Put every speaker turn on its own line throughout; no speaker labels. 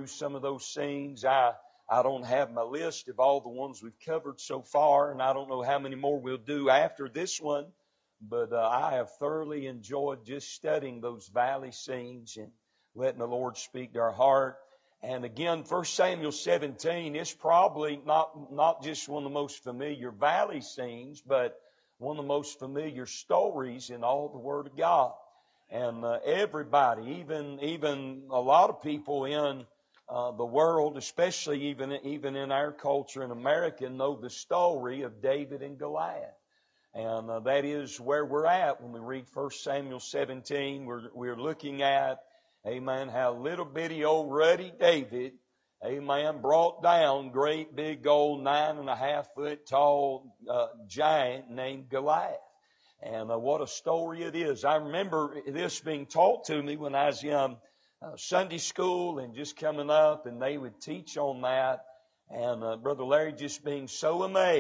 through some of those scenes. I don't have my list of all the ones we've covered so far, and I don't know how many more we'll do after this one, but I have thoroughly enjoyed just studying those valley scenes and letting the Lord speak to our heart. And again, 1 Samuel 17 is probably not just one of the most familiar valley scenes, but one of the most familiar stories in all the Word of God. And everybody, even a lot of people in the world, especially even in our culture in America, know the story of David and Goliath. And that is where we're at when we read 1 Samuel 17. We're looking at, amen, how little bitty old ruddy David, amen, brought down great big old 9.5 foot tall giant named Goliath. And what a story it is. I remember this being taught to me when I was young. Sunday school and just coming up, and they would teach on that. And Brother Larry just being so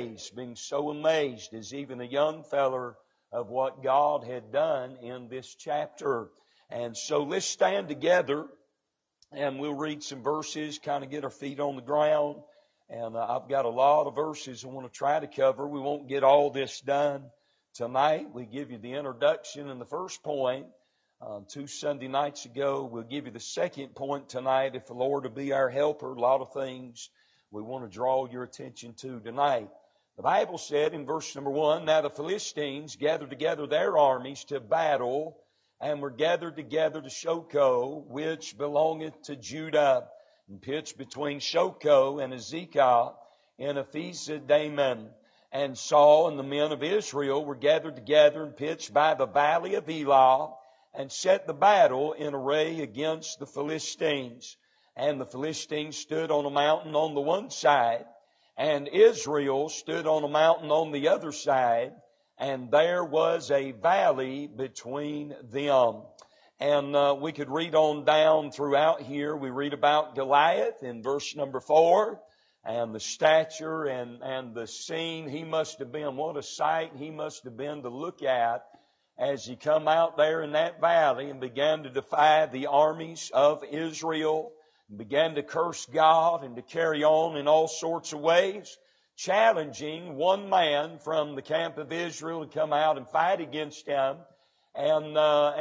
amazed as even a young feller of what God had done in this chapter. And so let's stand together and we'll read some verses, kind of get our feet on the ground. And I've got a lot of verses I want to try to cover. We won't get all this done tonight. We give you the introduction and the first point. 2 Sunday nights ago. We'll give you the second point tonight. If the Lord will be our helper, a lot of things we want to draw your attention to tonight. The Bible said in verse number 1, Now the Philistines gathered together their armies to battle, and were gathered together to Shochoh, which belongeth to Judah, and pitched between Shochoh and Azekah in Ephes-dammim. And Saul and the men of Israel were gathered together and pitched by the valley of Elah, and set the battle in array against the Philistines. And the Philistines stood on a mountain on the one side, and Israel stood on a mountain on the other side, and there was a valley between them. And we could read on down throughout here. We read about Goliath in verse number 4, and the stature and the scene he must have been. What a sight he must have been to look at as he come out there in that valley and began to defy the armies of Israel, and began to curse God and to carry on in all sorts of ways, challenging one man from the camp of Israel to come out and fight against him. And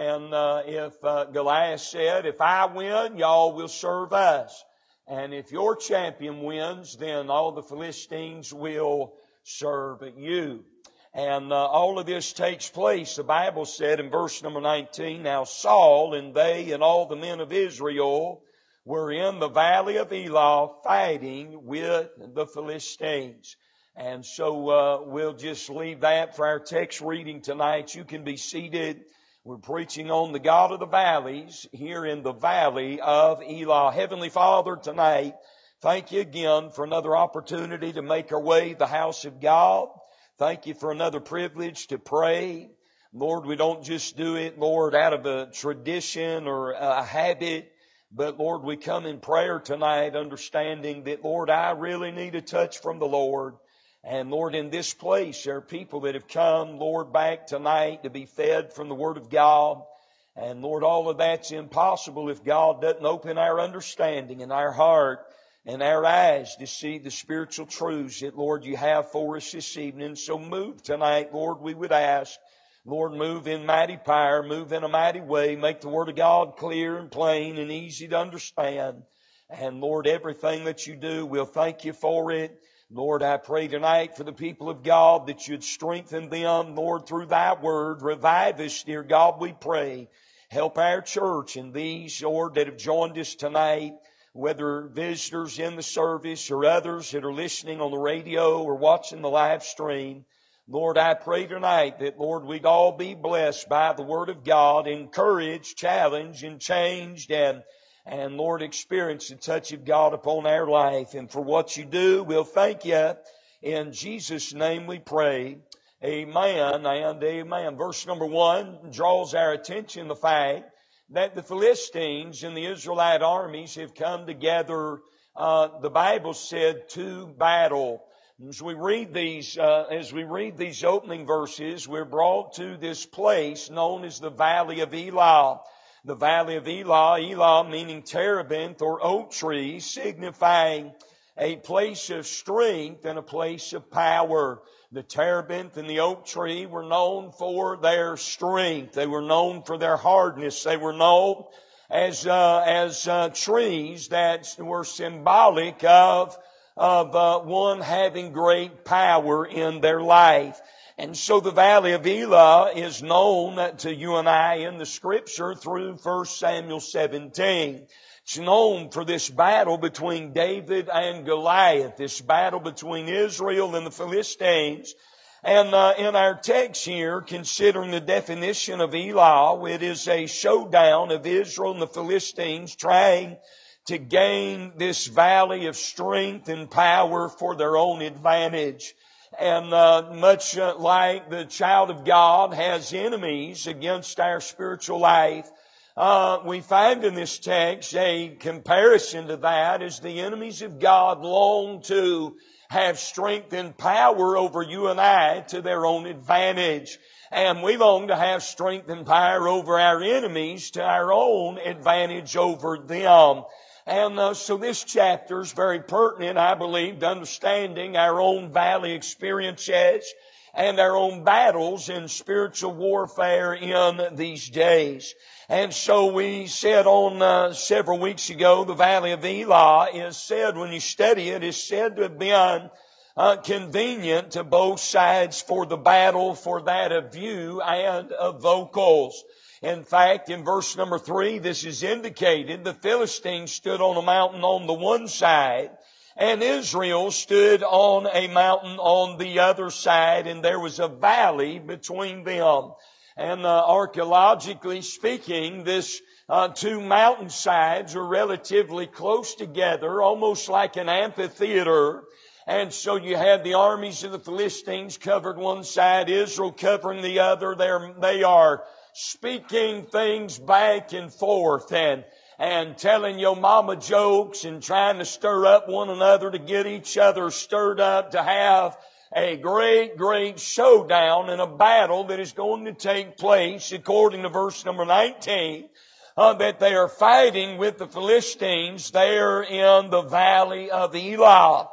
if Goliath said, if I win, y'all will serve us. And if your champion wins, then all the Philistines will serve you. And all of this takes place, the Bible said in verse number 19, Now Saul and they and all the men of Israel were in the valley of Elah fighting with the Philistines. And so we'll just leave that for our text reading tonight. You can be seated. We're preaching on the God of the valleys here in the valley of Elah. Heavenly Father, tonight, thank you again for another opportunity to make our way to the house of God. Thank you for another privilege to pray. Lord, we don't just do it, Lord, out of a tradition or a habit, but Lord, we come in prayer tonight understanding that, Lord, I really need a touch from the Lord. And Lord, in this place, there are people that have come, Lord, back tonight to be fed from the Word of God. And Lord, all of that's impossible if God doesn't open our understanding and our heart and our eyes to see the spiritual truths that, Lord, you have for us this evening. So move tonight, Lord, we would ask. Lord, move in mighty power, move in a mighty way. Make the Word of God clear and plain and easy to understand. And Lord, everything that you do, we'll thank you for it. Lord, I pray tonight for the people of God that you'd strengthen them, Lord, through thy word. Revive us, dear God, we pray. Help our church and these, Lord, that have joined us tonight, whether visitors in the service or others that are listening on the radio or watching the live stream. Lord, I pray tonight that, Lord, we'd all be blessed by the Word of God, encouraged, challenged, and changed, and Lord, experience the touch of God upon our life. And for what you do, we'll thank you. In Jesus' name we pray. Amen and amen. Verse number 1 draws our attention the fact that the Philistines and the Israelite armies have come together, the Bible said, to battle. As we read these opening verses, we're brought to this place known as the Valley of Elah. The valley of Elah, Elah meaning terebinth or oak tree, signifying a place of strength and a place of power. The terebinth and the oak tree were known for their strength. They were known for their hardness. They were known as trees that were symbolic of one having great power in their life. And so the valley of Elah is known to you and I in the Scripture through 1 Samuel 17. It's known for this battle between David and Goliath, this battle between Israel and the Philistines. And in our text here, considering the definition of Elah, it is a showdown of Israel and the Philistines trying to gain this valley of strength and power for their own advantage. And much like the child of God has enemies against our spiritual life, we find in this text a comparison to that as the enemies of God long to have strength and power over you and I to their own advantage. And we long to have strength and power over our enemies to our own advantage over them. And so this chapter is very pertinent, I believe, to understanding our own valley experiences and our own battles in spiritual warfare in these days. And so we said on several weeks ago, the valley of Elah is said, when you study it, is said to have been convenient to both sides for the battle, for that of view and of vocals. In fact, in verse number 3, this is indicated. The Philistines stood on a mountain on the one side, and Israel stood on a mountain on the other side, and there was a valley between them. And archaeologically speaking, this two mountainsides are relatively close together, almost like an amphitheater. And so you had the armies of the Philistines covered one side, Israel covering the other. They are speaking things back and forth and telling your mama jokes and trying to stir up one another to get each other stirred up to have a great, great showdown and a battle that is going to take place, according to verse number 19, that they are fighting with the Philistines there in the valley of Elah.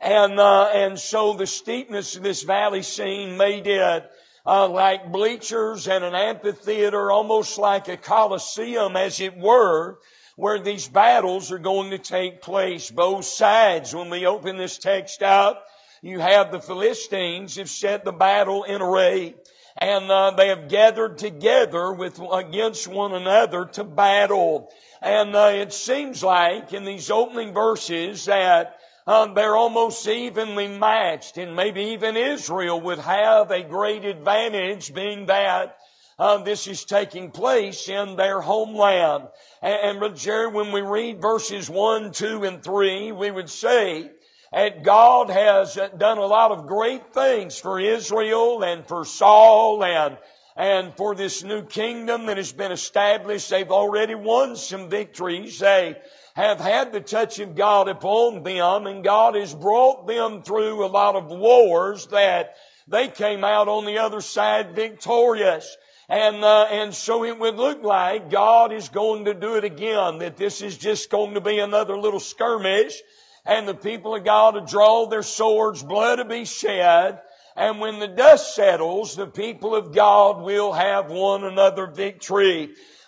And so the steepness of this valley scene made it like bleachers and an amphitheater, almost like a coliseum, as it were, where these battles are going to take place. Both sides, when we open this text up, you have the Philistines have set the battle in array, and they have gathered together against one another to battle. And it seems like in these opening verses that they're almost evenly matched, and maybe even Israel would have a great advantage, being that this is taking place in their homeland. And Brother Jerry, when we read verses 1, 2, and 3, we would say that God has done a lot of great things for Israel and for Saul and for this new kingdom that has been established. They've already won some victories. They have had the touch of God upon them, and God has brought them through a lot of wars that they came out on the other side victorious. And so it would look like God is going to do it again, that this is just going to be another little skirmish, and the people of God to draw their swords, blood to be shed, and when the dust settles, the people of God will have won another victory.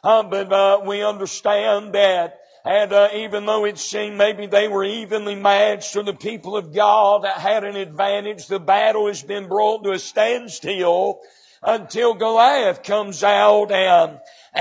But we understand that, and even though it seemed maybe they were evenly matched, or the people of God had an advantage, the battle has been brought to a standstill until Goliath comes out, and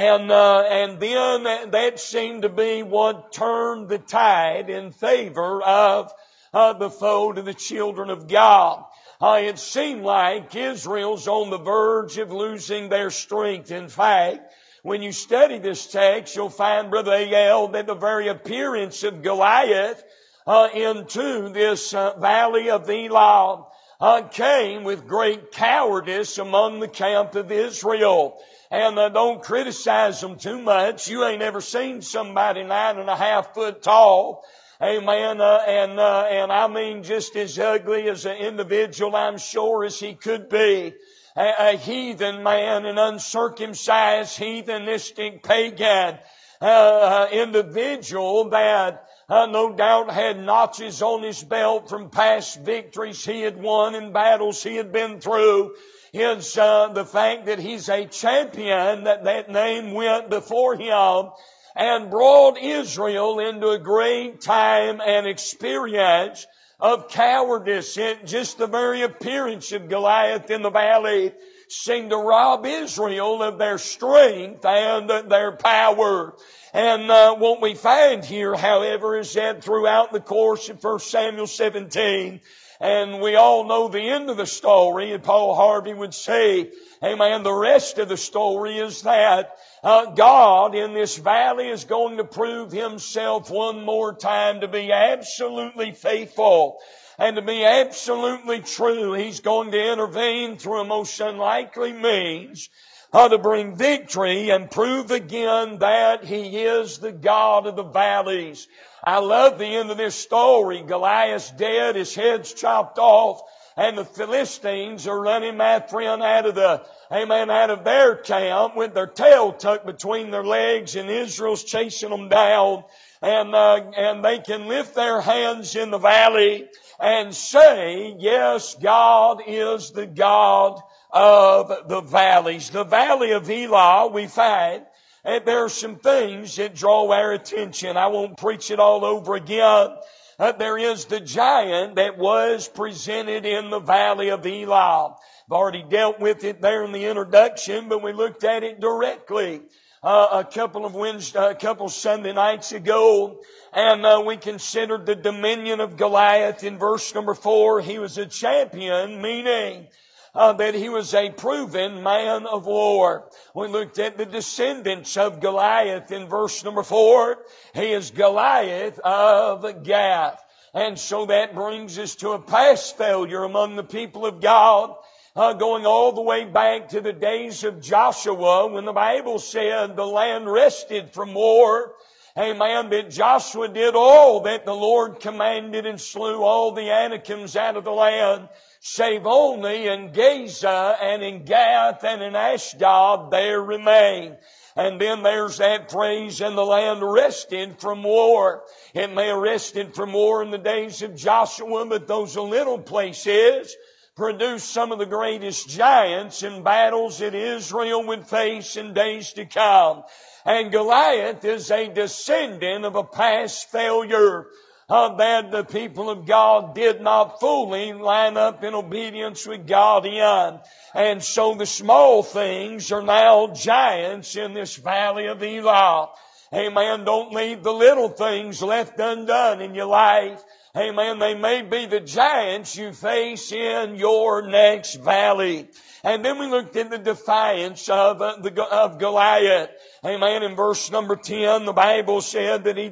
then that seemed to be what turned the tide in favor of the foe to the children of God. It seemed like Israel's on the verge of losing their strength. In fact, when you study this text, you'll find, Brother A.L., that the very appearance of Goliath into this valley of Elah came with great cowardice among the camp of Israel. And don't criticize them too much. You ain't ever seen somebody 9.5 foot tall. Amen. And I mean just as ugly as an individual, I'm sure, as he could be. a heathen man, an uncircumcised, heathenistic, pagan individual that no doubt had notches on his belt from past victories he had won in battles he had been through. The fact that he's a champion, that name went before him and brought Israel into a great time and experience of cowardice. Just the very appearance of Goliath in the valley seemed to rob Israel of their strength and their power. And what we find here, however, is that throughout the course of 1 Samuel 17, and we all know the end of the story, and Paul Harvey would say, amen, the rest of the story is that God in this valley is going to prove Himself one more time to be absolutely faithful and to be absolutely true. He's going to intervene through a most unlikely means to bring victory and prove again that He is the God of the valleys. I love the end of this story. Goliath's dead, his head's chopped off, and the Philistines are running Mathrion out of their camp with their tail tucked between their legs, and Israel's chasing them down. And they can lift their hands in the valley and say, yes, God is the God of the valleys. The valley of Elah, we find, and there are some things that draw our attention. I won't preach it all over again. There is the giant that was presented in the valley of Elah. I've already dealt with it there in the introduction, but we looked at it directly a couple Sunday nights ago, and we considered the dominion of Goliath in verse number 4. He was a champion, meaning that he was a proven man of war. We looked at the descendants of Goliath in verse number 4. He is Goliath of Gath. And so that brings us to a past failure among the people of God, going all the way back to the days of Joshua, when the Bible said the land rested from war. Amen. That Joshua did all that the Lord commanded and slew all the Anakims out of the land, save only in Gaza and in Gath and in Ashdod there remain. And then there's that phrase, and the land rested from war. It may have rested from war in the days of Joshua, but those little places produced some of the greatest giants in battles that Israel would face in days to come. And Goliath is a descendant of a past failure that the people of God did not fully line up in obedience with God in. And so the small things are now giants in this valley of Elah. Amen. Don't leave the little things left undone in your life. Amen. They may be the giants you face in your next valley. And then we looked at the defiance of Goliath. Amen. In verse number 10, the Bible said that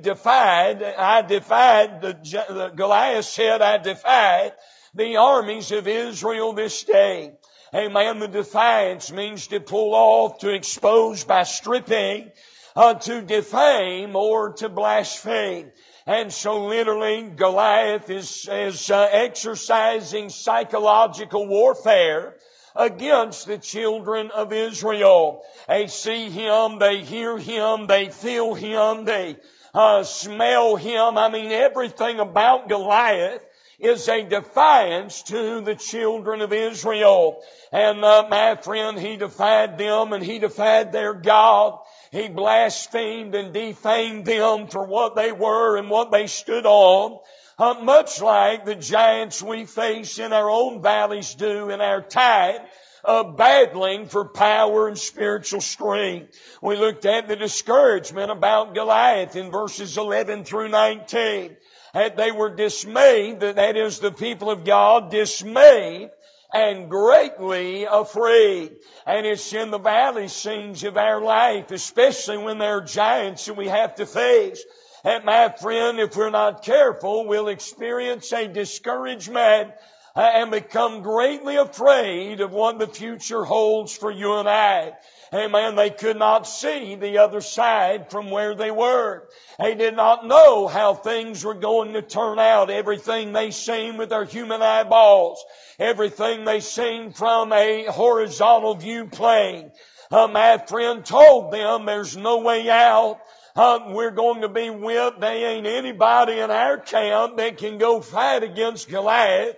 Goliath said, I defied the armies of Israel this day. Amen. The defiance means to pull off, to expose by stripping, to defame or to blaspheme. And so literally Goliath is exercising psychological warfare against the children of Israel. They see him, they hear him, they feel him, they smell him. I mean, everything about Goliath is a defiance to the children of Israel. And my friend, he defied them and he defied their God. He blasphemed and defamed them for what they were and what they stood on. Much like the giants we face in our own valleys do in our time of battling for power and spiritual strength. We looked at the discouragement about Goliath in verses 11 through 19. And they were dismayed, that is the people of God, dismayed and greatly afraid. And it's in the valley scenes of our life, especially when there are giants that we have to face. And my friend, if we're not careful, we'll experience a discouragement and become greatly afraid of what the future holds for you and I. Amen. They could not see the other side from where they were. They did not know how things were going to turn out. Everything they seen with their human eyeballs, everything they seen from a horizontal view plane. My friend told them there's no way out. We're going to be whipped. There ain't anybody in our camp that can go fight against Goliath.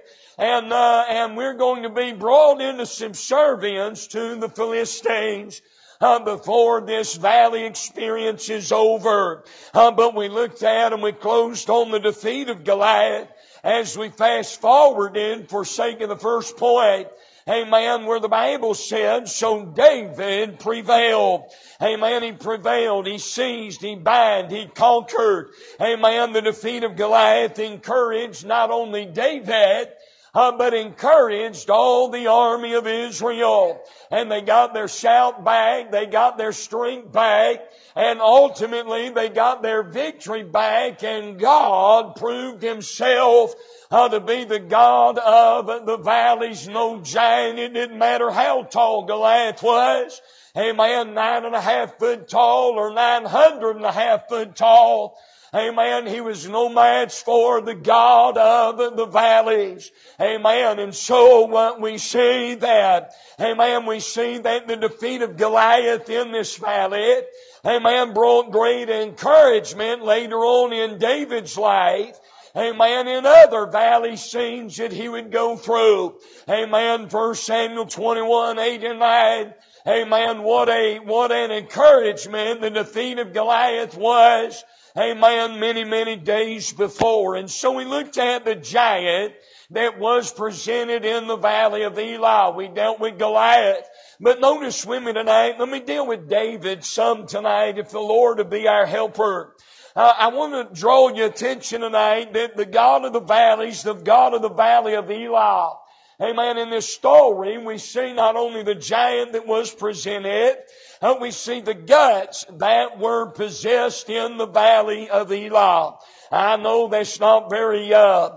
And we're going to be brought into subservience to the Philistines before this valley experience is over. But we looked at and we closed on the defeat of Goliath as we fast forward in, for sake of the first point. Amen. Where the Bible said, so David prevailed. Amen. He prevailed. He seized. He bind. He conquered. Amen. The defeat of Goliath encouraged not only David, but encouraged all the army of Israel. And they got their shout back, they got their strength back, and ultimately they got their victory back, and God proved Himself to be the God of the valleys. No giant, it didn't matter how tall Goliath was. Amen, 9.5 foot tall or 900.5 foot tall. Amen. He was no match for the God of the valleys. Amen. And so we see that. Amen. We see that the defeat of Goliath in this valley, amen, brought great encouragement later on in David's life. Amen. In other valley scenes that he would go through. Amen. 1 Samuel 21, 8 and 9. Amen. What an encouragement the defeat of Goliath was. Amen. Many days before. And so we looked at the giant that was presented in the valley of Elah. We dealt with Goliath. But notice with me tonight, let me deal with David some tonight, if the Lord will be our helper. I want to draw your attention tonight that the God of the valleys, the God of the valley of Elah, amen, in this story we see not only the giant that was presented, we see the guts that were possessed in the valley of Elah. I know that's not very,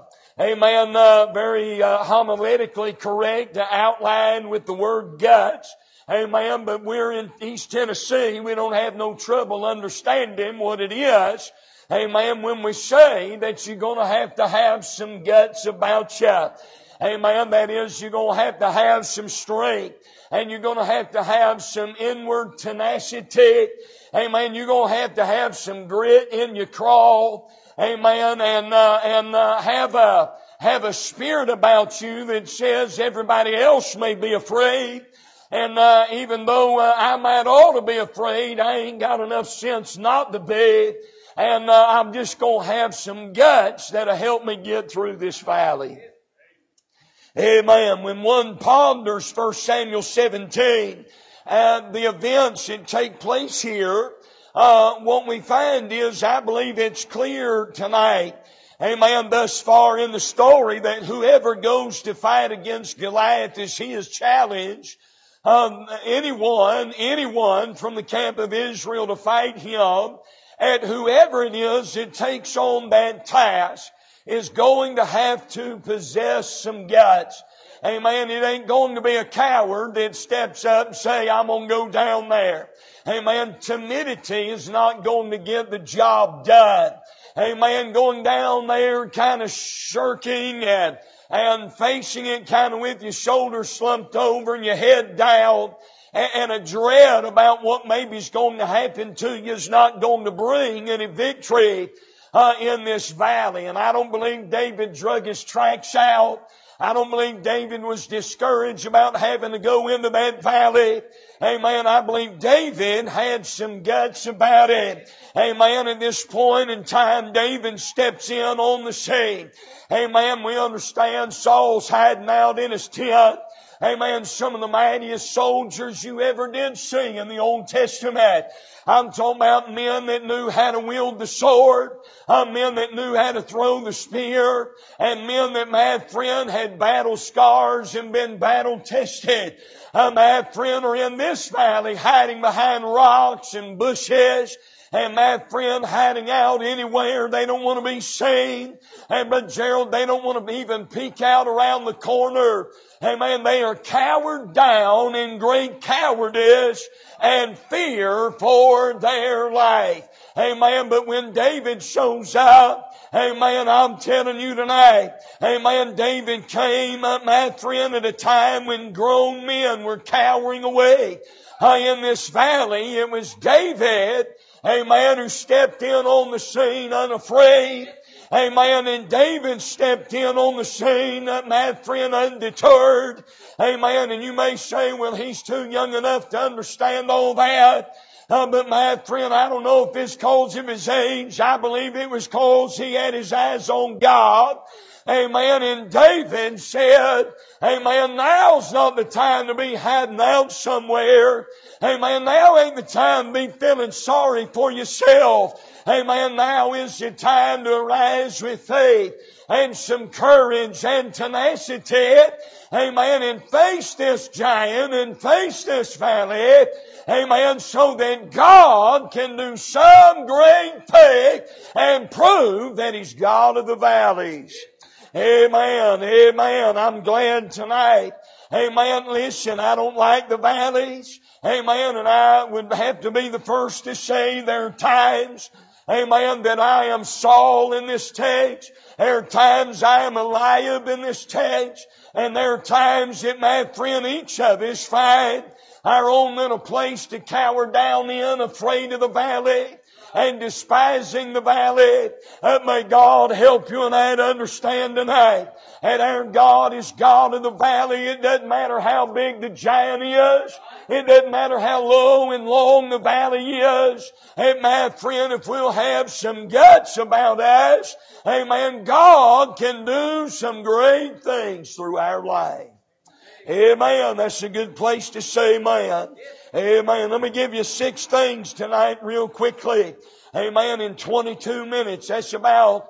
very homiletically correct to outline with the word guts. Amen. But we're in East Tennessee. We don't have no trouble understanding what it is. Amen. When we say that you're going to have some guts about you. Amen. That is, you're going to have some strength. And you're going to have some inward tenacity. Amen. You're going to have some grit in your crawl. Amen. And have a spirit about you that says everybody else may be afraid. And even though I might ought to be afraid, I ain't got enough sense not to be. And I'm just going to have some guts that'll help me get through this valley. Amen. When one ponders 1 Samuel 17 and the events that take place here, what we find is, I believe it's clear tonight, amen, thus far in the story, that whoever goes to fight against Goliath as he is challenged, anyone from the camp of Israel to fight him, and whoever it is that takes on that task, is going to have to possess some guts. Amen. It ain't going to be a coward that steps up and say, I'm going to go down there. Amen. Timidity is not going to get the job done. Amen. Going down there kind of shirking and facing it kind of with your shoulders slumped over and your head down, and a dread about what maybe is going to happen to you is not going to bring any victory in this valley. And I don't believe David drug his tracks out. I don't believe David was discouraged about having to go into that valley. Amen. I believe David had some guts about it. Amen. At this point in time, David steps in on the scene. Amen. We understand Saul's hiding out in his tent. Amen. Some of the mightiest soldiers you ever did see in the Old Testament. I'm talking about men that knew how to wield the sword, men that knew how to throw the spear, and men that, my friend, had battle scars and been battle tested. My friend, are in this valley hiding behind rocks and bushes. And my friend, hiding out anywhere. They don't want to be seen. And Brother Gerald, they don't want to even peek out around the corner. Amen. They are cowered down in great cowardice and fear for their life. Amen. But when David shows up, amen, I'm telling you tonight, amen, David came, my friend, at a time when grown men were cowering away in this valley. It was David, amen, who stepped in on the scene unafraid. Amen. And David stepped in on the scene, my friend, undeterred. Amen. And you may say, well, he's too young enough to understand all that. But my friend, I don't know if it's cause of his age. I believe it was cause he had his eyes on God. Amen. And David said, amen, now's not the time to be hiding out somewhere. Amen. Now ain't the time to be feeling sorry for yourself. Amen. Now is the time to arise with faith and some courage and tenacity. Amen. And face this giant and face this valley. Amen. So that God can do some great thing and prove that He's God of the valleys. Amen. Amen. I'm glad tonight. Amen. Listen, I don't like the valleys. Amen. And I would have to be the first to say there are times, amen, that I am Saul in this text. There are times I am Eliab in this text. And there are times that, my friend, each of us find our own little place to cower down in, afraid of the valley and despising the valley. May God help you and I to understand tonight that our God is God of the valley. It doesn't matter how big the giant is. It doesn't matter how low and long the valley is. And my friend, if we'll have some guts about us, amen, God can do some great things through our life. Amen. That's a good place to say amen. Amen. Let me give you 6 things tonight real quickly. Amen. In 22 minutes. That's about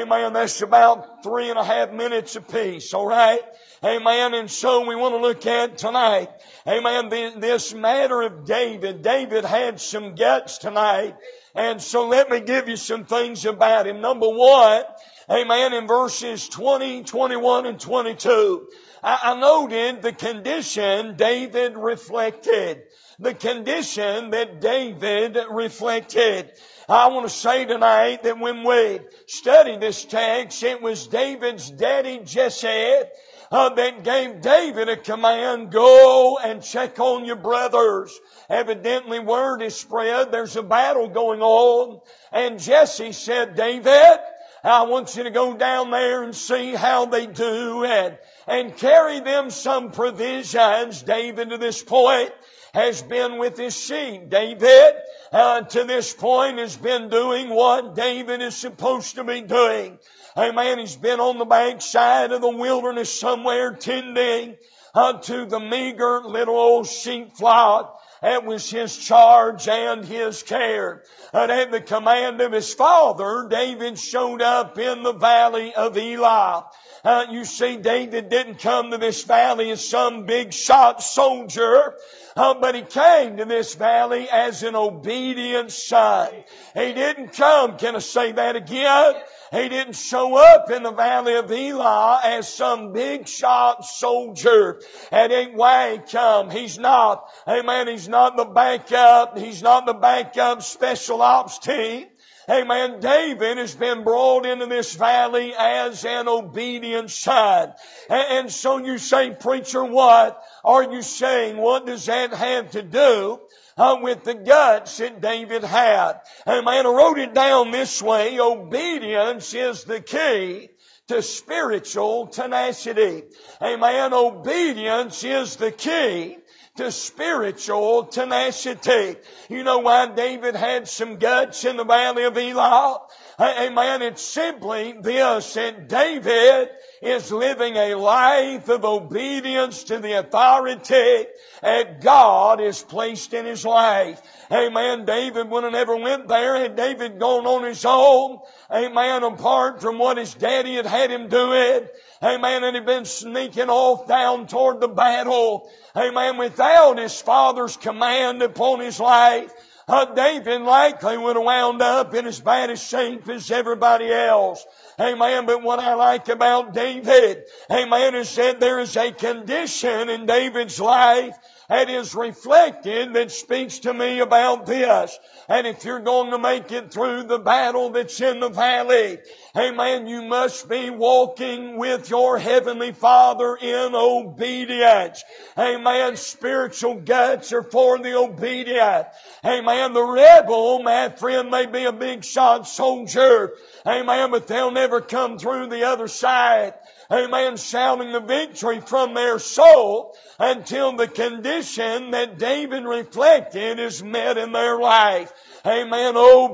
3.5 minutes apiece. All right. Amen. And so we want to look at tonight, amen, this matter of David. David had some guts tonight. And so let me give you some things about him. Number 1, amen, in verses 20, 21, and 22. I noted the condition David reflected. The condition that David reflected. I want to say tonight that when we study this text, it was David's daddy Jesse that gave David a command, go and check on your brothers. Evidently word is spread, there's a battle going on. And Jesse said, David, I want you to go down there and see how they do and carry them some provisions. David to this point has been with his sheep. David to this point has been doing what David is supposed to be doing. Amen. He's been on the backside of the wilderness somewhere tending to the meager little old sheep flock. That was his charge and his care. And at the command of his father, David showed up in the valley of Elah. You see, David didn't come to this valley as some big shot soldier, but he came to this valley as an obedient son. He didn't come, can I say that again? He didn't show up in the valley of Elah as some big shot soldier. That ain't why he come. He's not, amen, he's not the backup. He's not the backup special ops team. Amen. David has been brought into this valley as an obedient son. And so you say, preacher, what are you saying? What does that have to do with the guts that David had? Amen. I wrote it down this way. Obedience is the key to spiritual tenacity. Amen. Obedience is the key to spiritual tenacity. You know why David had some guts in the valley of Elah? Amen. It's simply this, that David is living a life of obedience to the authority that God has placed in his life. Amen. David would have never went there had David gone on his own. Amen. Apart from what his daddy had him doing. Amen. And he'd been sneaking off down toward the battle. Amen. Without his father's command upon his life. David likely would have wound up in as bad a shape as everybody else. Amen. But what I like about David, amen, is that there is a condition in David's life that is reflected that speaks to me about this. And if you're going to make it through the battle that's in the valley, amen, you must be walking with your Heavenly Father in obedience. Amen. Spiritual guts are for the obedient. Amen. The rebel, my friend, may be a big shot soldier. Amen. But they'll never come through the other side. Amen. Shouting the victory from their soul until the condition that David reflected is met in their life. Amen.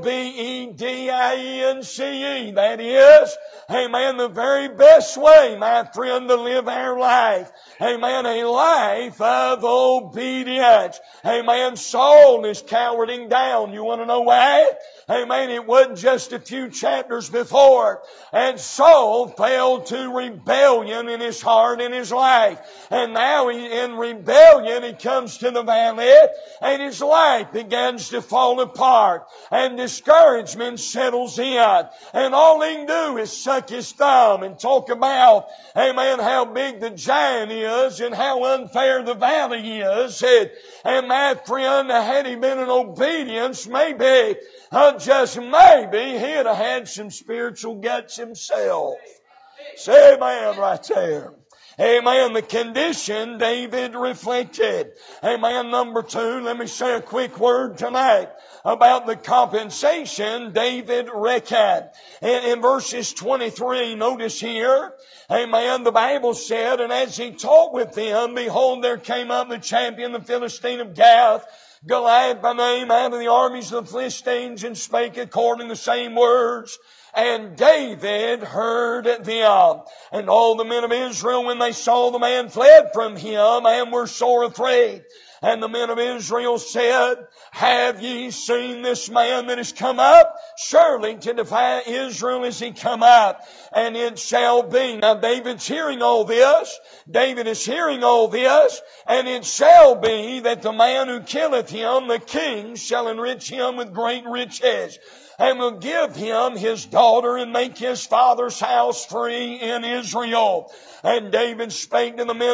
obedience. That is, amen, the very best way, my friend, to live our life. Amen. A life of obedience. Amen. Saul is cowering down. You want to know why? Amen. It wasn't just a few chapters before. And Saul fell to rebellion in his heart and his life. And now in rebellion he comes to the valley and his life begins to fall apart. And discouragement settles in. And all he can do is suck his thumb and talk about, amen, how big the giant is and how unfair the valley is. And my friend, had he been in obedience, maybe, just maybe, he'd have had some spiritual guts himself. Say amen right there. Amen. The condition David reflected. Amen. Number 2, let me say a quick word tonight about the compensation David reckoned. In verses 23, notice here, amen, the Bible said, and as he talked with them, behold, there came up the champion, the Philistine of Gath, Goliath by name, out of the armies of the Philistines, and spake according the same words. And David heard them. And all the men of Israel, when they saw the man, fled from him and were sore afraid. And the men of Israel said, have ye seen this man that is come up? Surely to defy Israel is he come up. And it shall be. Now David's hearing all this. David is hearing all this. And it shall be that the man who killeth him, the king, shall enrich him with great riches, and will give him his daughter and make his father's house free in Israel. And David spake to the men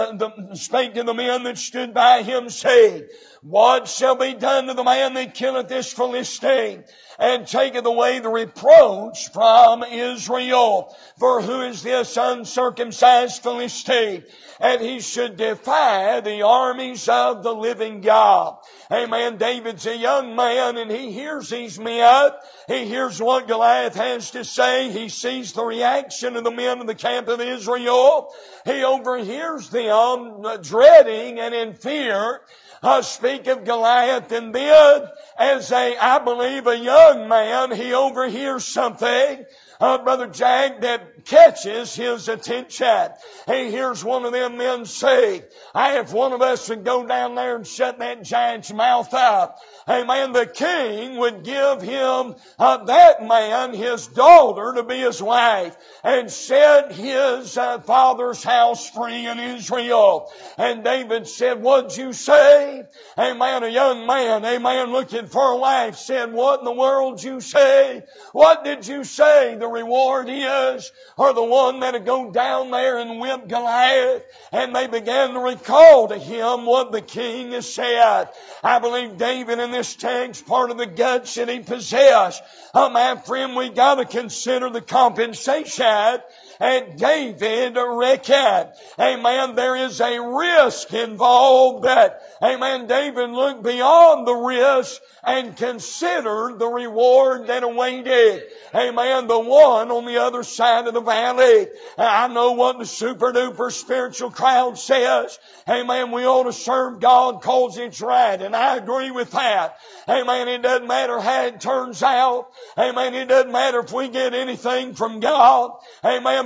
that stood by him, saying, what shall be done to the man that killeth this Philistine, and taketh away the reproach from Israel? For who is this uncircumcised Philistine, and he should defy the armies of the living God? Amen. David's a young man, and he hears these men. He hears what Goliath has to say. He sees the reaction of the men of the camp of Israel. He overhears them dreading and in fear speak of Goliath. And then, as I believe a young man, he overhears something, Brother Jack, that catches his attention. He hears one of them men say, if one of us would go down there and shut that giant's mouth up, amen, the king would give him, that man, his daughter to be his wife, and set his father's house free in Israel. And David said, what'd you say? Amen. A young man, amen, looking for a wife said, what in the world did you say? What did you say the reward is? Or the one that'd go down there and whip Goliath? And they began to recall to him what the king has said. I believe David in this text, part of the guts that he possessed. My friend, we got to consider the compensation. And David reckoned, amen, there is a risk involved, that, amen, David looked beyond the risk and considered the reward that awaited, amen, the one on the other side of the valley. I know what the super duper spiritual crowd says. Amen, we ought to serve God cause it's right, and I agree with that. Amen, it doesn't matter how it turns out. Amen, it doesn't matter if we get anything from God. Amen,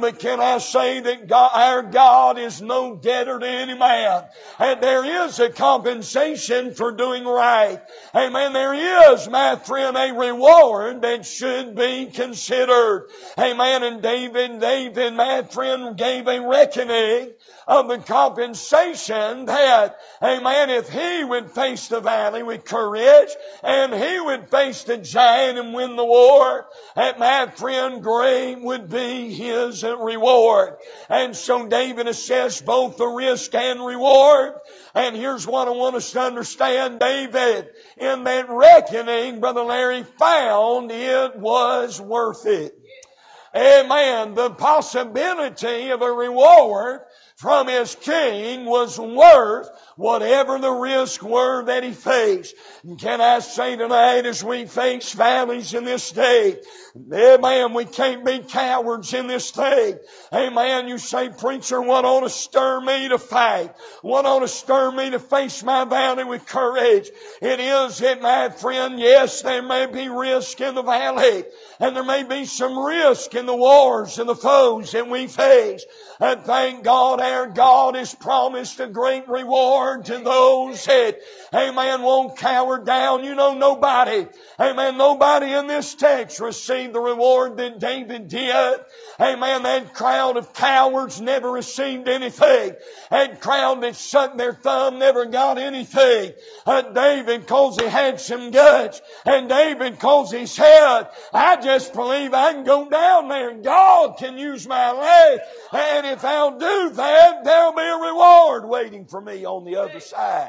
but can I say that our God is no debtor to any man? And there is a compensation for doing right. Amen. There is, my friend, a reward that should be considered. Amen. And David, my friend, gave a reckoning of the compensation that, amen, if he would face the valley with courage and he would face the giant and win the war, that, my friend, great would be his reward. And so David assessed both the risk and reward. And here's what I want us to understand. David, in that reckoning, Brother Larry, found it was worth it. Amen. The possibility of a reward from his king was worth whatever the risks were that he faced. And can I say tonight, as we face valleys in this day, amen, we can't be cowards in this day. Amen. You say, preacher, what ought to stir me to fight? What ought to stir me to face my valley with courage? It is that, my friend, yes, there may be risk in the valley, and there may be some risk in the wars and the foes that we face. And thank God, our God has promised a great reward to those that, amen, won't cower down. You know, nobody in this text received the reward that David did. Amen. That crowd of cowards never received anything. That crowd that shut their thumb never got anything. David, cause he had some guts, and David, cause he said, I just believe I can go down there and God can use my leg. And if I'll do that, there'll be a reward waiting for me on the other side.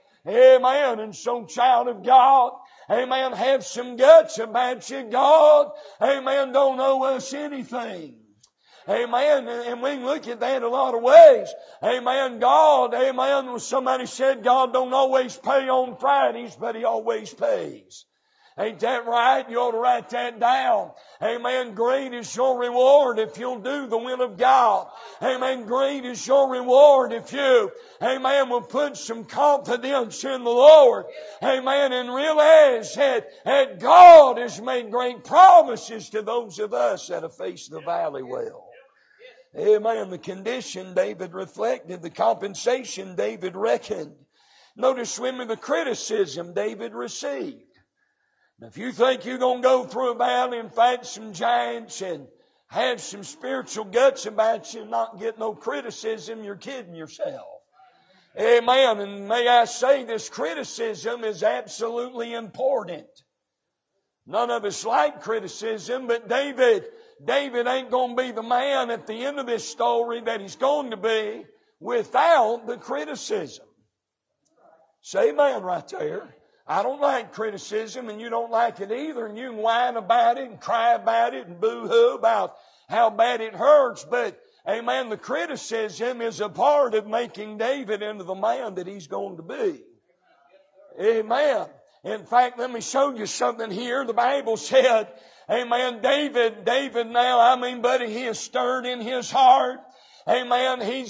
Amen. And so, child of God, amen, have some guts about you. God, amen, don't owe us anything. Amen. And we can look at that a lot of ways. Amen. God, amen. Somebody said God don't always pay on Fridays, but He always pays. Ain't that right? You ought to write that down. Amen. Great is your reward if you'll do the will of God. Amen. Great is your reward if you, amen, will put some confidence in the Lord. Amen. And realize that God has made great promises to those of us that have faced the valley well. Amen. The condition David reflected, the compensation David reckoned. Notice with me the criticism David received. Now, if you think you're going to go through a valley and fight some giants and have some spiritual guts about you and not get no criticism, you're kidding yourself. Amen. And may I say, this criticism is absolutely important. None of us like criticism, but David ain't going to be the man at the end of this story that he's going to be without the criticism. Say amen right there. I don't like criticism, and you don't like it either, and you can whine about it and cry about it and boo-hoo about how bad it hurts, but, amen, the criticism is a part of making David into the man that he's going to be. Amen. In fact, let me show you something here. The Bible said, amen, David now, buddy, he is stirred in his heart. Amen, he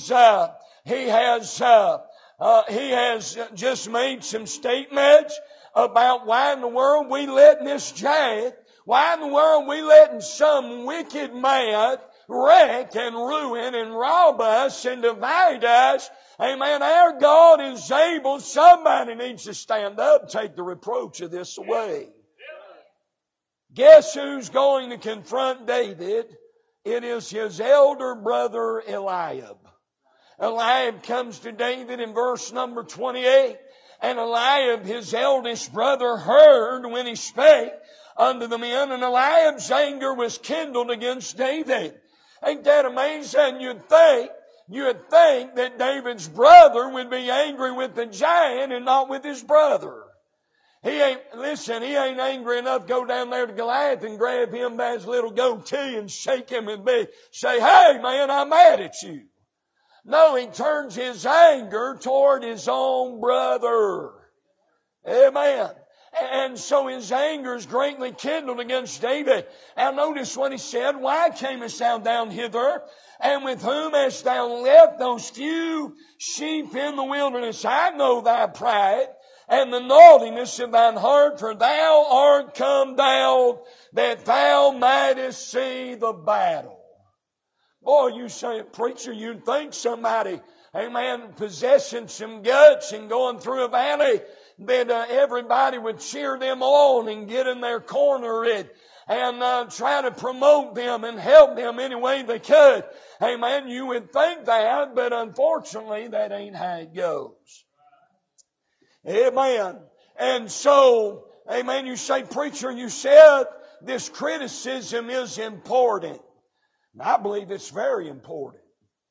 has just made some statements about why in the world we letting this giant, why in the world we letting some wicked man wreck and ruin and rob us and divide us. Amen. Our God is able. Somebody needs to stand up and take the reproach of this away. Guess who's going to confront David? It is his elder brother Eliab. Eliab comes to David in verse number 28. And Eliab, his eldest brother, heard when he spake unto the men. And Eliab's anger was kindled against David. Ain't that amazing? You'd think that David's brother would be angry with the giant and not with his brother. He ain't angry enough to go down there to Goliath and grab him by his little goatee and shake him and say, hey man, I'm mad at you. No, he turns his anger toward his own brother. Amen. And so his anger is greatly kindled against David. And notice what he said, why camest thou down hither? And with whom hast thou left those few sheep in the wilderness? I know thy pride and the naughtiness of thine heart, for thou art come down that thou mightest see the battle. Boy, you say, preacher, you'd think somebody, amen, possessing some guts and going through a valley, that everybody would cheer them on and get in their corner and try to promote them and help them any way they could. Amen. You would think that, but unfortunately, that ain't how it goes. Amen. And so, amen, you say, preacher, you said this criticism is important. And I believe it's very important.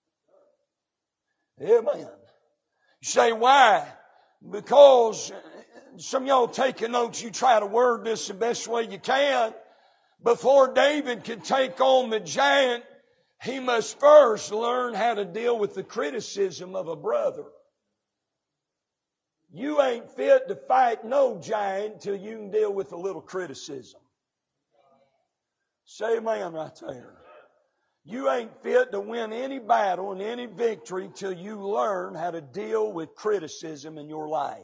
Amen. You say, why? Because some of y'all taking notes, you try to word this the best way you can. Before David could take on the giant, he must first learn how to deal with the criticism of a brother. You ain't fit to fight no giant till you can deal with a little criticism. Say amen right there. You ain't fit to win any battle and any victory till you learn how to deal with criticism in your life.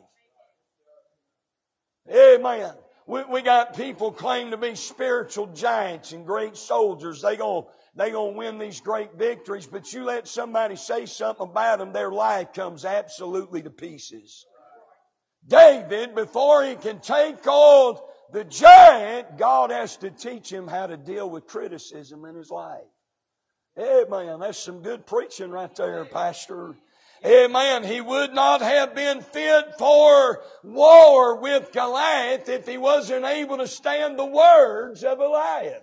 Amen. We got people claim to be spiritual giants and great soldiers. They gonna win these great victories, but you let somebody say something about them, their life comes absolutely to pieces. David, before he can take on the giant, God has to teach him how to deal with criticism in his life. Amen. That's some good preaching right there, Pastor. Amen. He would not have been fit for war with Goliath if he wasn't able to stand the words of a lion.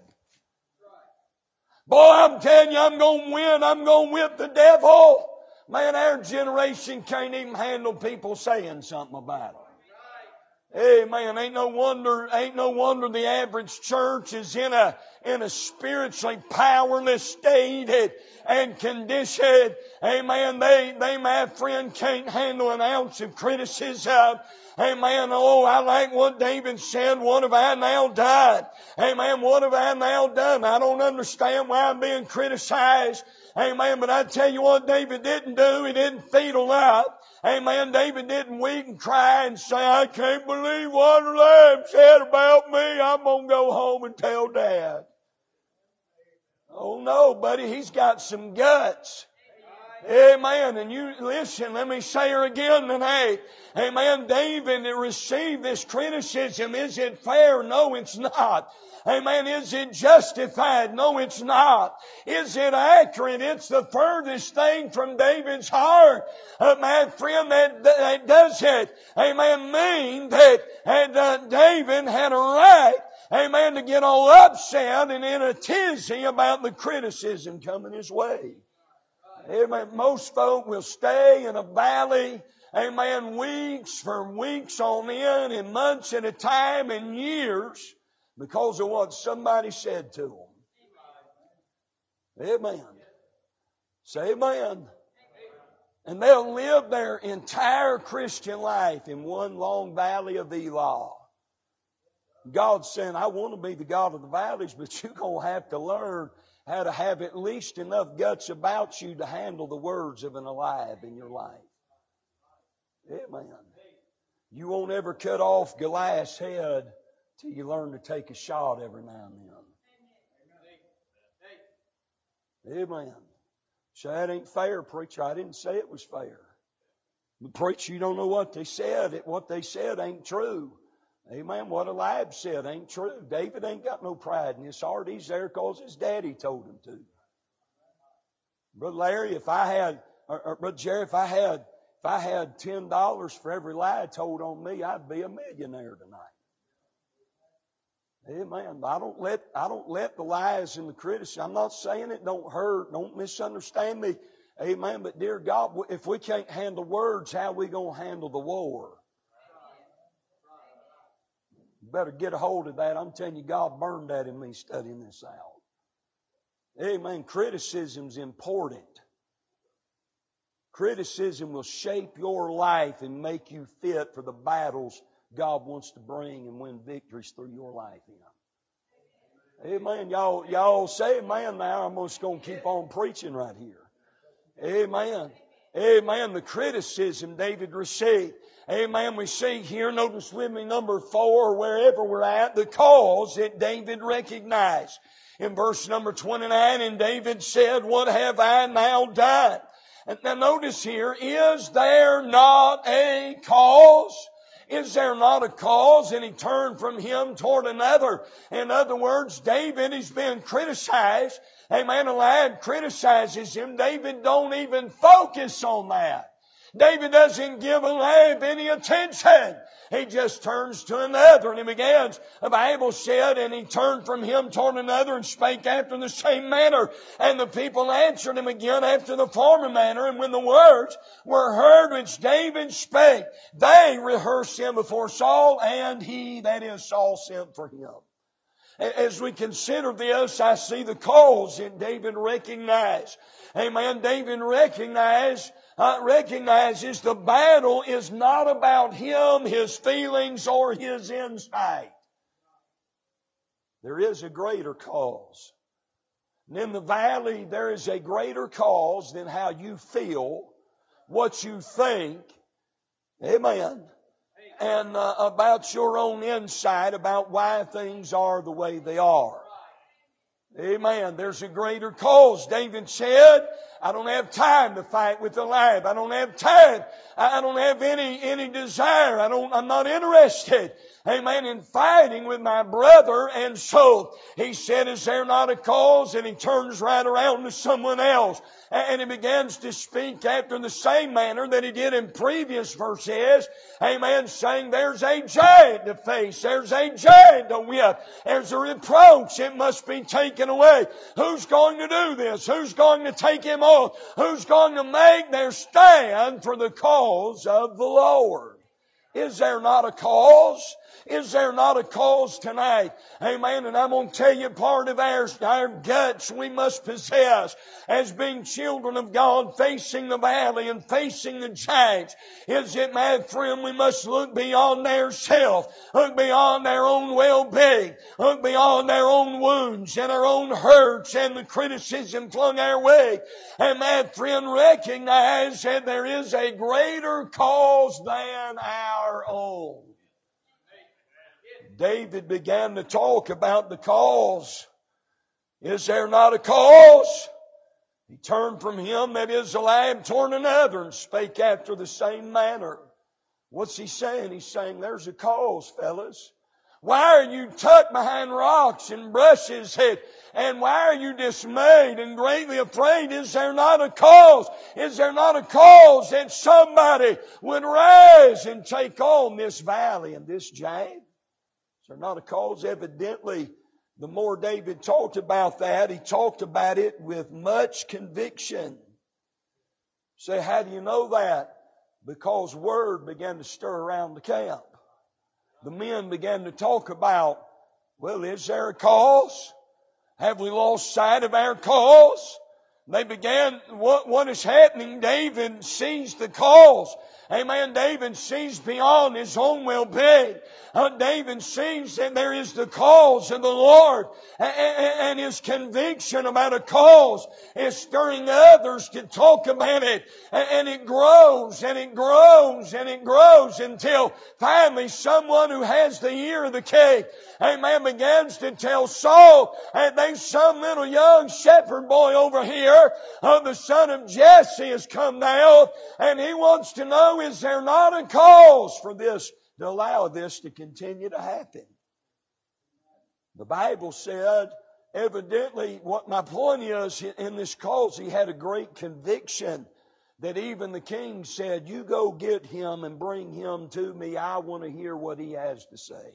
Boy, I'm telling you, I'm going to win. I'm going to whip the devil. Man, our generation can't even handle people saying something about him. Amen. Ain't no wonder the average church is in a spiritually powerless state and condition. Amen. They, my friend, can't handle an ounce of criticism. Amen. Oh, I like what David said. What have I now done? Amen. What have I now done? I don't understand why I'm being criticized. Amen. But I tell you what David didn't do. He didn't fetal up. Amen. David didn't weep and cry and say, I can't believe what the Lamb said about me. I'm going to go home and tell Dad. Oh no, buddy. He's got some guts. Amen. And you listen, let me say her again tonight. Amen. David received this criticism. Is it fair? No, it's not. Amen. Is it justified? No, it's not. Is it accurate? It's the furthest thing from David's heart. My friend, that doesn't, amen, mean that David had a right, amen, to get all upset and in a tizzy about the criticism coming his way. Amen. Most folk will stay in a valley, amen, weeks on end and months at a time and years because of what somebody said to them. Amen. Say amen. And they'll live their entire Christian life in one long valley of Elah. God's saying, I want to be the God of the valleys, but you're going to have to learn how to have at least enough guts about you to handle the words of an Eliab in your life. Amen. You won't ever cut off Goliath's head till you learn to take a shot every now and then. Amen. So that ain't fair, preacher. I didn't say it was fair. But preacher, you don't know what they said. What they said ain't true. Amen. What Eliab said ain't true. David ain't got no pride in his heart. He's there because his daddy told him to. Brother Larry, Brother Jerry, if I had $10 for every lie told on me, I'd be a millionaire tonight. Amen. I don't let the lies and the criticism. I'm not saying it don't hurt. Don't misunderstand me. Amen. But dear God, if we can't handle words, how are we going to handle the war? Better get a hold of that. I'm telling you, God burned that in me studying this out. Amen. Criticism's important. Criticism will shape your life and make you fit for the battles God wants to bring and win victories through your life in. Amen. Y'all say amen now. I'm just going to keep on preaching right here. Amen. Amen. The criticism David received. Amen. We see here, notice with me number 4, wherever we're at, the cause that David recognized. In verse number 29, and David said, what have I now done? And now notice here, is there not a cause? Is there not a cause? And he turned from him toward another. In other words, David is being criticized. Amen. A lad criticizes him. David don't even focus on that. David doesn't give a lamb any attention. He just turns to another and he begins. The Bible said, and he turned from him toward another and spake after the same manner. And the people answered him again after the former manner. And when the words were heard which David spake, they rehearsed him before Saul, and he, that is Saul, sent for him. As we consider this, I see the cause in David recognized. Amen. David recognizes the battle is not about him, his feelings, or his insight. There is a greater cause. And in the valley, there is a greater cause than how you feel, what you think. Amen. And about your own insight about why things are the way they are. Amen. There's a greater cause. David said, I don't have time to fight with the lamb. I don't have time. I don't have any desire. I'm not interested. Amen. In fighting with my brother. And so he said, is there not a cause? And he turns right around to someone else. And he begins to speak after the same manner that he did in previous verses. Amen. Saying there's a giant to face. There's a giant to whip. There's a reproach. It must be taken away. Who's going to do this? Who's going to take him on? Who's going to make their stand for the cause of the Lord? Is there not a cause? Is there not a cause tonight? Amen. And I'm going to tell you part of our guts we must possess as being children of God, facing the valley and facing the giants. Is it, my friend, we must look beyond ourselves, look beyond our own well-being, look beyond our own wounds and our own hurts and the criticism flung our way. And my friend, recognize that there is a greater cause than our own. David began to talk about the cause. Is there not a cause? He turned from him, that is the lamb, toward another, and spake after the same manner. What's he saying? He's saying there's a cause, fellas. Why are you tucked behind rocks and brushes? And why are you dismayed and greatly afraid? Is there not a cause? Is there not a cause that somebody would rise and take on this valley and this giant? Is there not a cause? Evidently, the more David talked about that, he talked about it with much conviction. Say, how do you know that? Because word began to stir around the camp. The men began to talk about, well, is there a cause? Have we lost sight of our cause? They began, what is happening? David sees the cause. Amen. David sees beyond his own well-being. David sees that there is the cause of the Lord. And his conviction about a cause is stirring others to talk about it. And it grows and it grows and it grows until finally someone who has the ear of the king, amen, begins to tell Saul, and there's some little young shepherd boy over here, the son of Jesse has come now, and he wants to know, is there not a cause for this, to allow this to continue to happen? The Bible said, evidently, what my point is, in this cause, he had a great conviction that even the king said, you go get him and bring him to me. I want to hear what he has to say.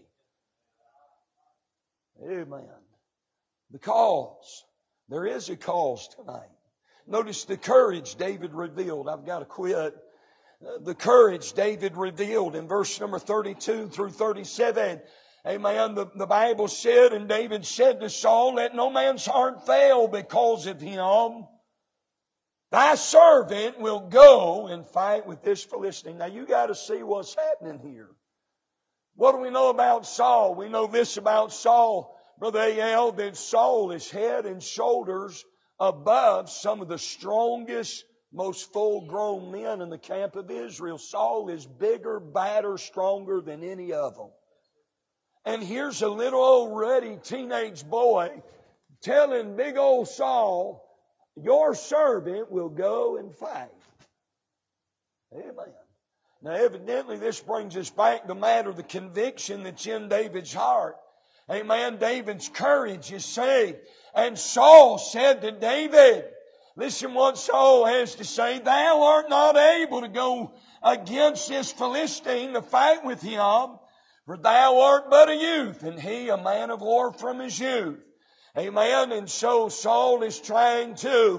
Amen. The cause. There is a cause tonight. Notice the courage David revealed. I've got to quit. The courage David revealed in verse number 32 through 37. Amen. The Bible said, and David said to Saul, let no man's heart fail because of him. Thy servant will go and fight with this Philistine. Now you got to see what's happening here. What do we know about Saul? We know this about Saul, Brother A.L., that Saul is head and shoulders above some of the strongest, most full-grown men in the camp of Israel. Saul is bigger, badder, stronger than any of them. And here's a little old ruddy teenage boy telling big old Saul, your servant will go and fight. Amen. Now evidently this brings us back to the matter of the conviction that's in David's heart. Amen. David's courage is saved. And Saul said to David, listen what Saul has to say, thou art not able to go against this Philistine to fight with him, for thou art but a youth, and he a man of war from his youth. Amen. And so Saul is trying to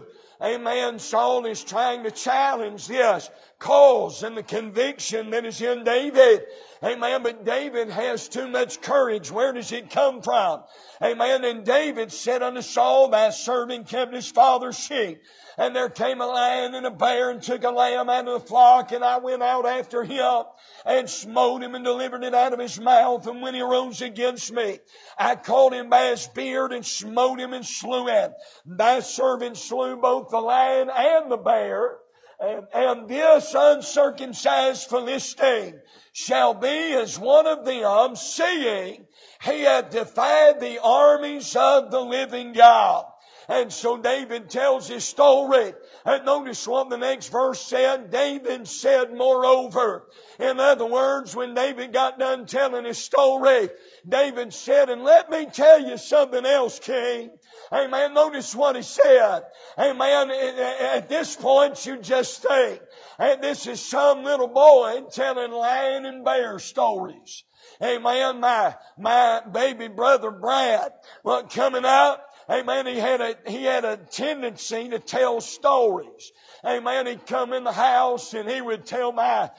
challenge this cause and the conviction that is in David. Amen. But David has too much courage. Where does it come from? Amen. And David said unto Saul, thy servant kept his father's sheep. And there came a lion and a bear and took a lamb out of the flock, and I went out after him and smote him and delivered it out of his mouth. And when he arose against me, I caught him by his beard and smote him and slew him. Thy servant slew both the lion and the bear. And this uncircumcised Philistine shall be as one of them, seeing he hath defied the armies of the living God. And so David tells his story. And notice what the next verse said. David said, moreover. In other words, when David got done telling his story, David said, and let me tell you something else, King. Amen. Notice what he said. Amen. At this point, you just think, and this is some little boy telling lion and bear stories. Amen. My baby brother Brad, coming up, amen, he had a tendency to tell stories. Amen. He'd come in the house and he would tell my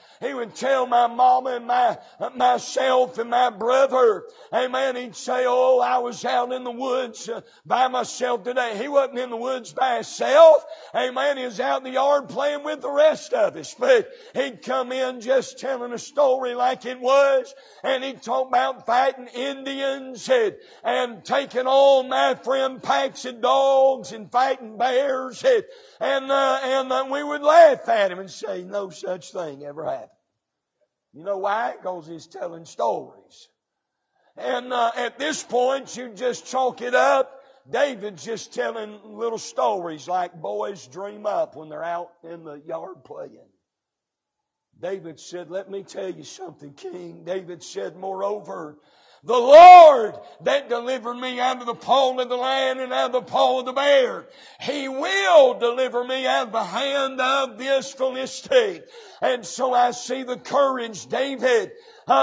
mama and myself and my brother. Amen. He'd say, oh, I was out in the woods by myself today. He wasn't in the woods by himself. Amen. He was out in the yard playing with the rest of us. But he'd come in just telling a story like it was. And he'd talk about fighting Indians and taking on, my friend, packs of dogs and fighting bears. And we would laugh at him and say, no such thing ever happened. You know why? Because he's telling stories. And at this point, you just chalk it up. David's just telling little stories like boys dream up when they're out in the yard playing. David said, let me tell you something, King. David said, moreover, the Lord that delivered me out of the paw of the lion and out of the paw of the bear, He will deliver me out of the hand of this Philistine. And so I see the courage David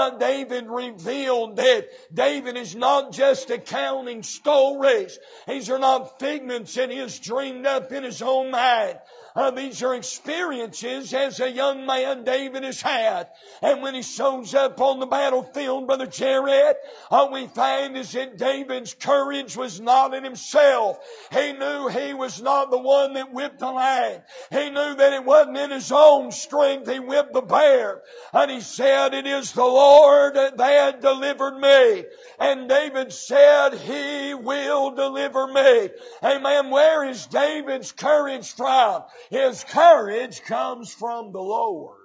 revealed that David is not just accounting stories. These are not figments that he has dreamed up in his own mind. These are experiences as a young man David has had. And when he shows up on the battlefield, Brother Jared, we find is that David's courage was not in himself. He knew he was not the one that whipped the lion. He knew that it wasn't in his own strength he whipped the bear. And he said, it is the Lord that delivered me. And David said, He will deliver me. Amen. Where is David's courage from? His courage comes from the Lord.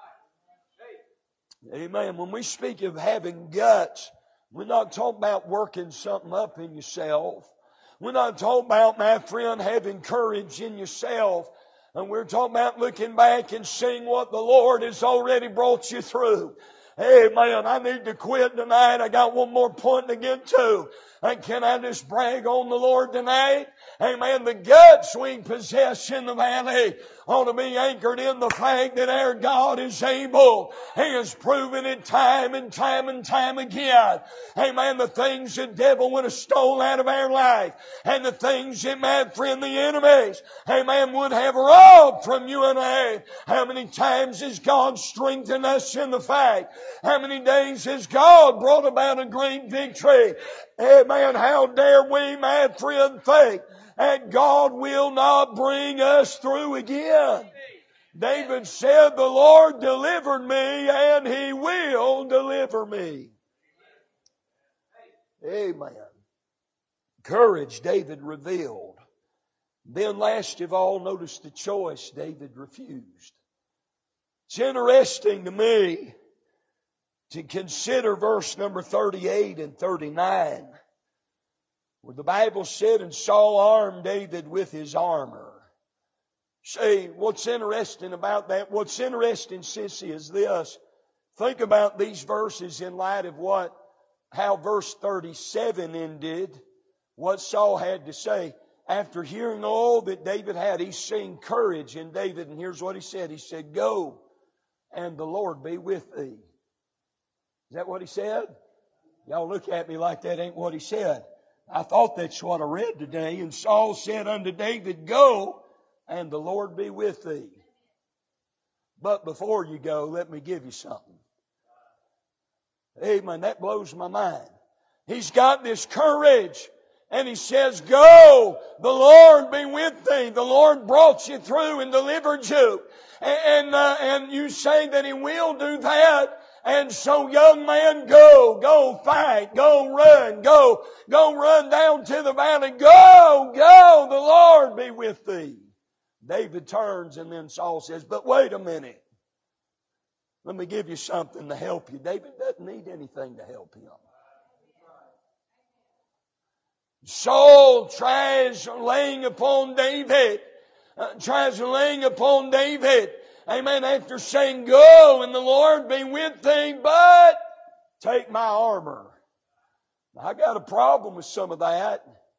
Amen. When we speak of having guts, we're not talking about working something up in yourself. We're not talking about, my friend, having courage in yourself. And we're talking about looking back and seeing what the Lord has already brought you through. Amen. I need to quit tonight. I got one more point to get to. And can I just brag on the Lord tonight? Amen. The guts we possess in the valley ought to be anchored in the fact that our God is able. He has proven it time and time and time again. Amen. The things the devil would have stole out of our life and the things that, my friend, the enemies, amen, would have robbed from you and I. How many times has God strengthened us in the fight? How many days has God brought about a great victory? Amen. How dare we, my friend, think that God will not bring us through again? David said, the Lord delivered me and He will deliver me. Amen. Courage David revealed. Then last of all, notice the choice David refused. It's interesting to me to consider verse number 38 and 39. where the Bible said, and Saul armed David with his armor. Say, what's interesting about that? What's interesting, sissy, is this. Think about these verses in light of how verse 37 ended, what Saul had to say. After hearing all that David had, he's seeing courage in David, and here's what he said. He said, go, and the Lord be with thee. Is that what he said? Y'all look at me like that ain't what he said. I thought that's what I read today. And Saul said unto David, go, and the Lord be with thee. But before you go, let me give you something. Amen. That blows my mind. He's got this courage. And he says, go, the Lord be with thee. The Lord brought you through and delivered you. And you say that He will do that. And so, young man, go fight, go run down to the valley, go, the Lord be with thee. David turns, and then Saul says, but wait a minute. Let me give you something to help you. David doesn't need anything to help him. Saul tries laying upon David. Amen. After saying, go and the Lord be with thee, but take my armor. Now, I got a problem with some of that.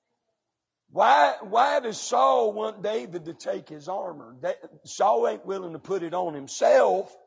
Why does Saul want David to take his armor? Saul ain't willing to put it on himself.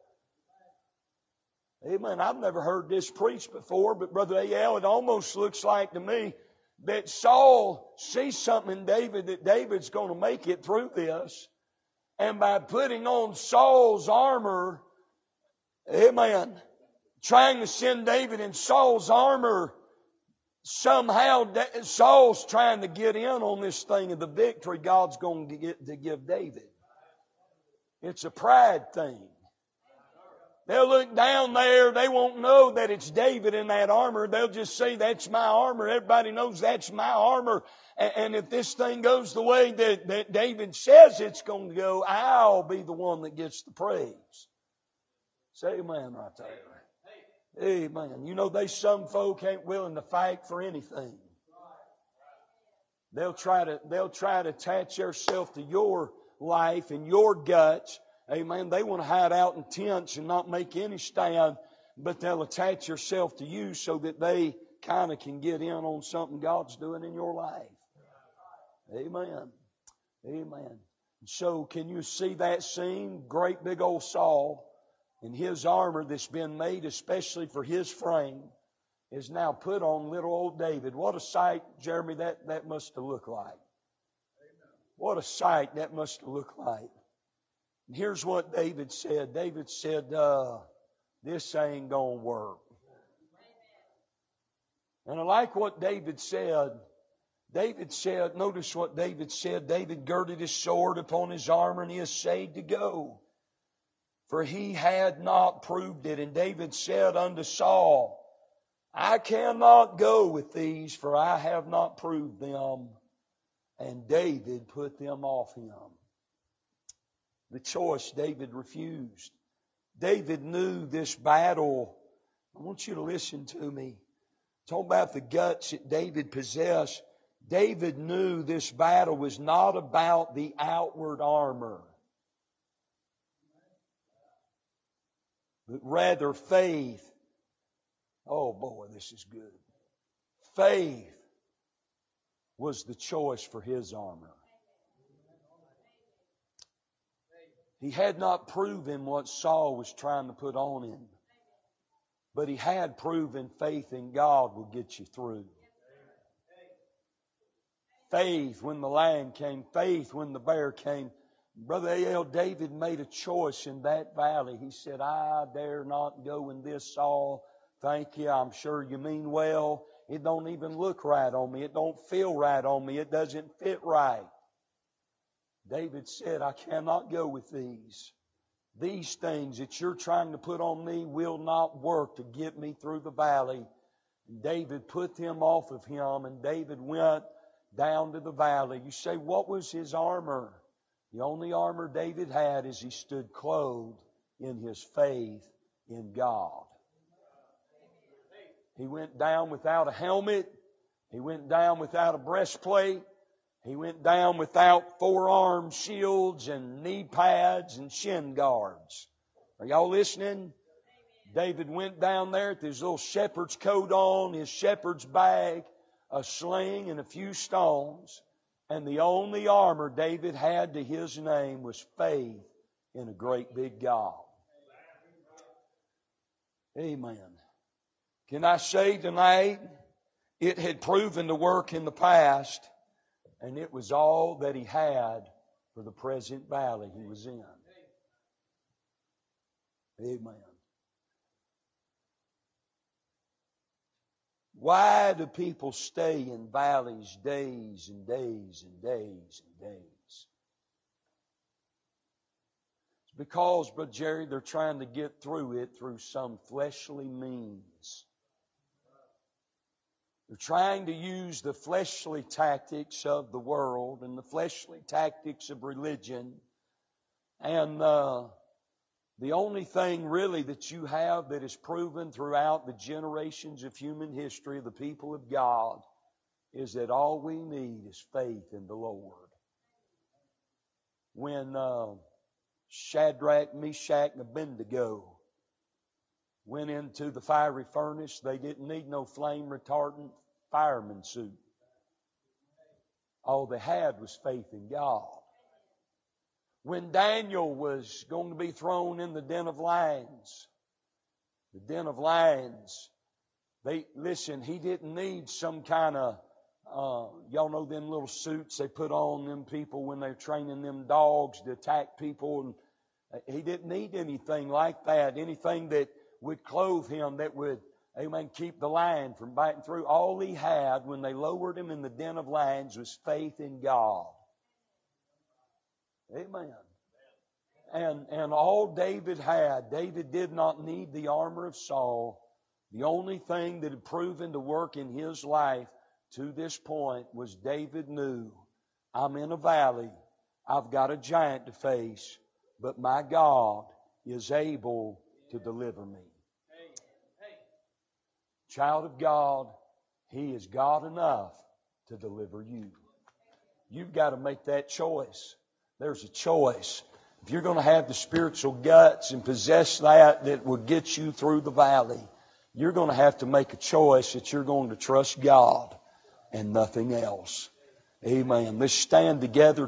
Amen. I've never heard this preached before, but Brother A.L., it almost looks like to me that Saul sees something in David that David's going to make it through this. And by putting on Saul's armor, amen, trying to send David in Saul's armor, somehow Saul's trying to get in on this thing of the victory God's going to give David. It's a pride thing. They'll look down there. They won't know that it's David in that armor. They'll just say, that's my armor. Everybody knows that's my armor. And if this thing goes the way that David says it's going to go, I'll be the one that gets the praise. Say amen right there. Amen. You know, some folk ain't willing to fight for anything. They'll try to attach themselves to your life and your guts. Amen. They want to hide out in tents and not make any stand, but they'll attach themselves to you so that they kind of can get in on something God's doing in your life. Amen. Amen. So can you see that scene? Great big old Saul in his armor that's been made especially for his frame is now put on little old David. What a sight, Jeremy, that must have looked like. What a sight that must have looked like. And here's what David said. David said, this ain't going to work. And I like what David said. Notice what David said. David girded his sword upon his armor and he essayed to go. For he had not proved it. And David said unto Saul, I cannot go with these, for I have not proved them. And David put them off him. The choice David refused. David knew this battle. I want you to listen to me. Talk about the guts that David possessed. David knew this battle was not about the outward armor, but rather faith. Oh boy, this is good. Faith was the choice for his armor. He had not proven what Saul was trying to put on him, but he had proven faith in God will get you through. Faith when the lion came, faith when the bear came. Brother A.L. David made a choice in that valley. He said, I dare not go in this, Saul. Thank you. I'm sure you mean well. It don't even look right on me. It don't feel right on me. It doesn't fit right. David said, I cannot go with these. These things that you're trying to put on me will not work to get me through the valley. And David put them off of him, and David went down to the valley. You say, what was his armor? The only armor David had is he stood clothed in his faith in God. He went down without a helmet. He went down without a breastplate. He went down without forearm shields and knee pads and shin guards. Are y'all listening? David went down there with his little shepherd's coat on, his shepherd's bag, a sling and a few stones. And the only armor David had to his name was faith in a great big God. Amen. Can I say tonight, it had proven to work in the past, and it was all that he had for the present valley he was in. Amen. Why do people stay in valleys days and days and days and days? It's because, Brother Jerry, they're trying to get through it through some fleshly means. They're trying to use the fleshly tactics of the world and the fleshly tactics of religion. And the only thing really that you have that is proven throughout the generations of human history, the people of God, is that all we need is faith in the Lord. When Shadrach, Meshach, and Abednego went into the fiery furnace, they didn't need no flame retardant fireman suit. All they had was faith in God. When Daniel was going to be thrown in the den of lions, he didn't need some kind of, y'all know them little suits they put on them people when they're training them dogs to attack people. And he didn't need anything like that, anything that would clothe him, that would, amen, keep the lion from biting through. All he had when they lowered him in the den of lions was faith in God. Amen. And all David had, David did not need the armor of Saul. The only thing that had proven to work in his life to this point was David knew, I'm in a valley, I've got a giant to face, but my God is able to deliver me. Child of God, He is God enough to deliver you. You've got to make that choice. There's a choice. If you're going to have the spiritual guts and possess that will get you through the valley, you're going to have to make a choice that you're going to trust God and nothing else. Amen. Let's stand together.